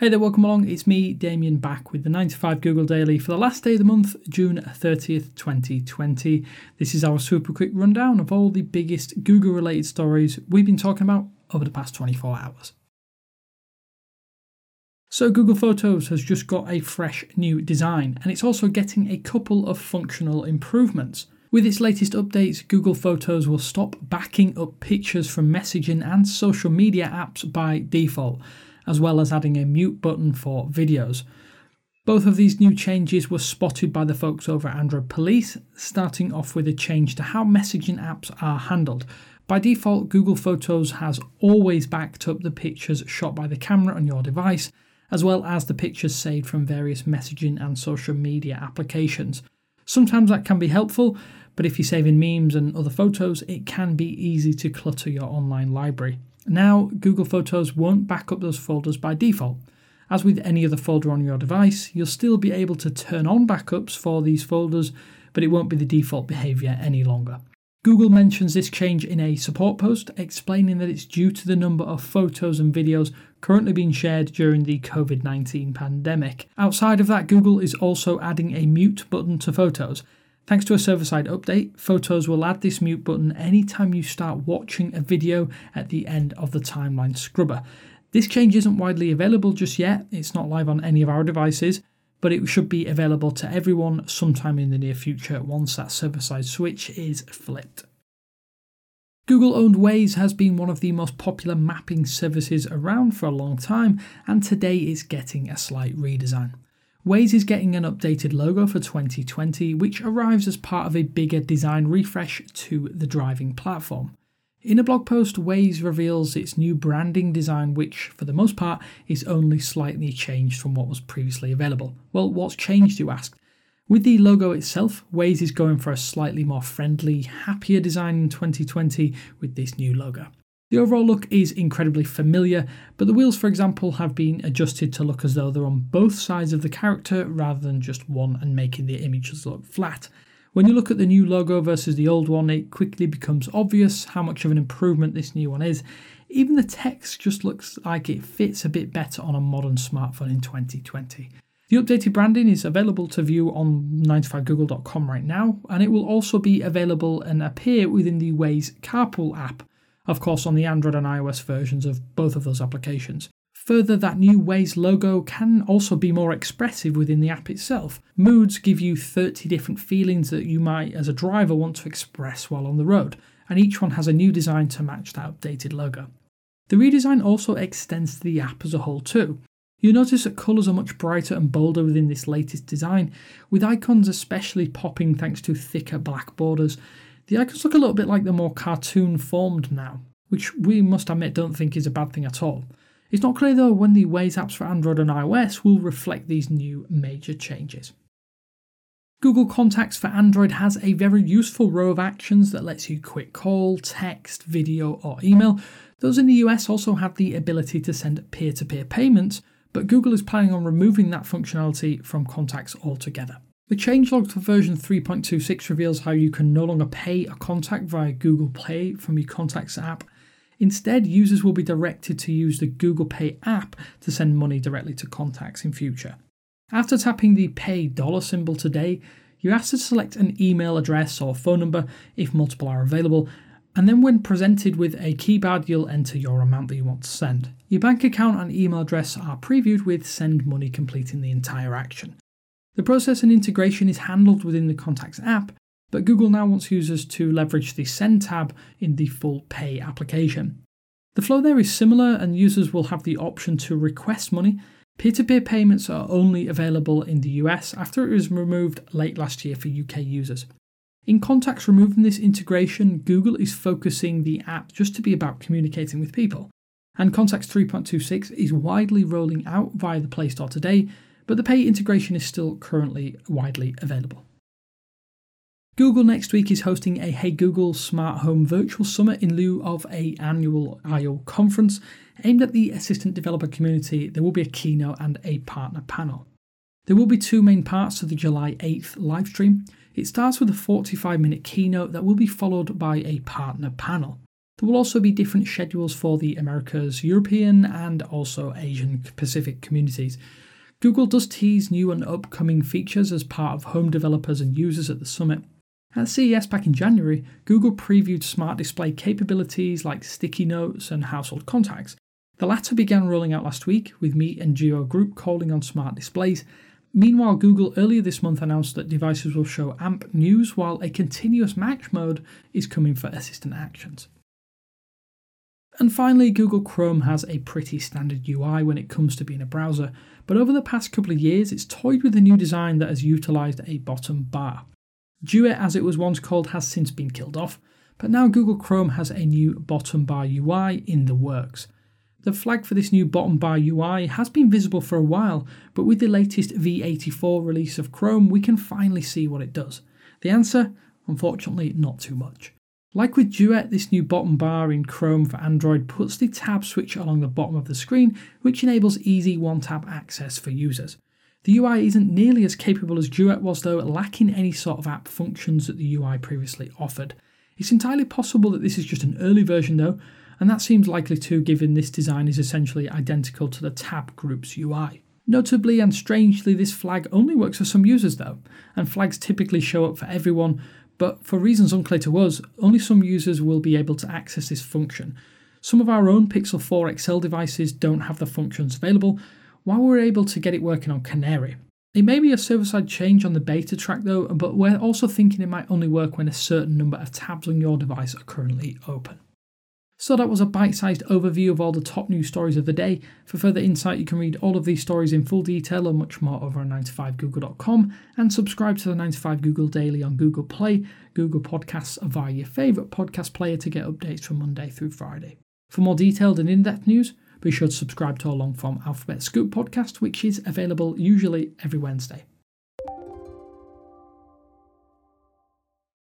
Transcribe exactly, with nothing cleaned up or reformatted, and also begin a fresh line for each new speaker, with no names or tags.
Hey there, welcome along. It's me, Damien, back with the nine to five Google Daily for the last day of the month, June thirtieth, twenty twenty. This is our super quick rundown of all the biggest Google-related stories we've been talking about over the past twenty-four hours. So Google Photos has just got a fresh new design, and it's also getting a couple of functional improvements. With its latest updates, Google Photos will stop backing up pictures from messaging and social media apps by default, as well as adding a mute button for videos. Both of these new changes were spotted by the folks over at Android Police, starting off with a change to how messaging apps are handled. By default, Google Photos has always backed up the pictures shot by the camera on your device, as well as the pictures saved from various messaging and social media applications. Sometimes that can be helpful, but if you're saving memes and other photos, it can be easy to clutter your online library. Now, Google Photos won't back up those folders by default. As with any other folder on your device, you'll still be able to turn on backups for these folders, but it won't be the default behavior any longer. Google mentions this change in a support post, explaining that it's due to the number of photos and videos currently being shared during the covid nineteen pandemic. Outside of that, Google is also adding a mute button to Photos. Thanks to a server-side update, Photos will add this mute button anytime you start watching a video at the end of the timeline scrubber. This change isn't widely available just yet, it's not live on any of our devices, but it should be available to everyone sometime in the near future once that server-side switch is flipped. Google-owned Waze has been one of the most popular mapping services around for a long time, and today is getting a slight redesign. Waze is getting an updated logo for twenty twenty, which arrives as part of a bigger design refresh to the driving platform. In a blog post, Waze reveals its new branding design, which, for the most part, is only slightly changed from what was previously available. Well, what's changed, you ask? With the logo itself, Waze is going for a slightly more friendly, happier design in twenty twenty with this new logo. The overall look is incredibly familiar, but the wheels, for example, have been adjusted to look as though they're on both sides of the character rather than just one, and making the images look flat. When you look at the new logo versus the old one, it quickly becomes obvious how much of an improvement this new one is. Even the text just looks like it fits a bit better on a modern smartphone in twenty twenty. The updated branding is available to view on nine to five google dot com right now, and it will also be available and appear within the Waze Carpool app, of course on the Android and iOS versions of both of those applications. Further, that new Waze logo can also be more expressive within the app itself. Moods give you thirty different feelings that you might, as a driver, want to express while on the road, and each one has a new design to match that updated logo. The redesign also extends to the app as a whole too. You'll notice that colours are much brighter and bolder within this latest design, with icons especially popping thanks to thicker black borders. The icons look a little bit like they're more cartoon formed now, which we must admit don't think is a bad thing at all. It's not clear though when the Waze apps for Android and iOS will reflect these new major changes. Google Contacts for Android has a very useful row of actions that lets you quick call, text, video or email. Those in the U S also have the ability to send peer-to-peer payments, but Google is planning on removing that functionality from Contacts altogether. The changelog for version three point two six reveals how you can no longer pay a contact via Google Pay from your Contacts app. Instead, users will be directed to use the Google Pay app to send money directly to contacts in future. After tapping the Pay dollar symbol today, you're asked to select an email address or phone number if multiple are available, and then when presented with a keypad, you'll enter your amount that you want to send. Your bank account and email address are previewed with Send Money completing the entire action. The process and integration is handled within the Contacts app, but Google now wants users to leverage the Send tab in the full Pay application. The flow there is similar, and users will have the option to request money. Peer-to-peer payments are only available in the U S after it was removed late last year for U K users. In Contacts removing this integration, Google is focusing the app just to be about communicating with people. And Contacts three point two six is widely rolling out via the Play Store today, but the Pay integration is still currently widely available. Google next week is hosting a Hey Google Smart Home Virtual Summit in lieu of an annual I O conference. Aimed at the assistant developer community, there will be a keynote and a partner panel. There will be two main parts to the July eighth livestream. It starts with a forty-five minute keynote that will be followed by a partner panel. There will also be different schedules for the Americas, European, and also Asian Pacific communities. Google does tease new and upcoming features as part of home developers and users at the summit. At C E S back in January, Google previewed smart display capabilities like sticky notes and household contacts. The latter began rolling out last week, with Meet and Geo Group calling on smart displays. Meanwhile, Google earlier this month announced that devices will show A M P news, while a continuous match mode is coming for Assistant Actions. And finally, Google Chrome has a pretty standard U I when it comes to being a browser, but over the past couple of years it's toyed with a new design that has utilised a bottom bar. Duet, as it was once called, has since been killed off, but now Google Chrome has a new bottom bar U I in the works. The flag for this new bottom bar U I has been visible for a while, but with the latest V eighty-four release of Chrome we can finally see what it does. The answer? Unfortunately, not too much. Like with Duet, this new bottom bar in Chrome for Android puts the tab switch along the bottom of the screen, which enables easy one-tap access for users. The U I isn't nearly as capable as Duet was though, lacking any sort of app functions that the U I previously offered. It's entirely possible that this is just an early version though, and that seems likely too given this design is essentially identical to the tab group's U I. Notably and strangely, this flag only works for some users though, and flags typically show up for everyone, but for reasons unclear to us, only some users will be able to access this function. Some of our own Pixel four X L devices don't have the functions available, while we're able to get it working on Canary. It may be a server-side change on the beta track though, but we're also thinking it might only work when a certain number of tabs on your device are currently open. So that was a bite-sized overview of all the top news stories of the day. For further insight, you can read all of these stories in full detail and much more over on nine to five google dot com, and subscribe to the nine to five Google Daily on Google Play, Google Podcasts, or via your favourite podcast player to get updates from Monday through Friday. For more detailed and in-depth news, be sure to subscribe to our long-form Alphabet Scoop podcast, which is available usually every Wednesday.